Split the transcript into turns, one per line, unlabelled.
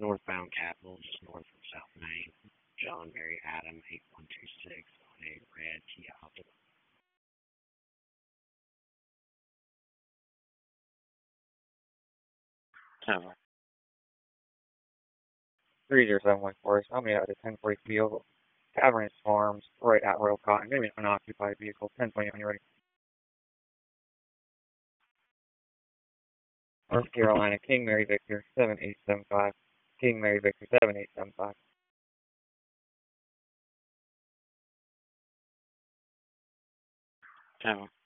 Northbound Capital, just north of South Main. John Mary Adam 8126 on a red Kia.
Tower.
30714, tell me out to 1040 Field, Cavernous Farms, right at Royal Cotton. Give me an unoccupied vehicle, 1020 when you're ready. North Carolina, King Mary Victor, 7875. King Mary Victor, 7875.
Tower.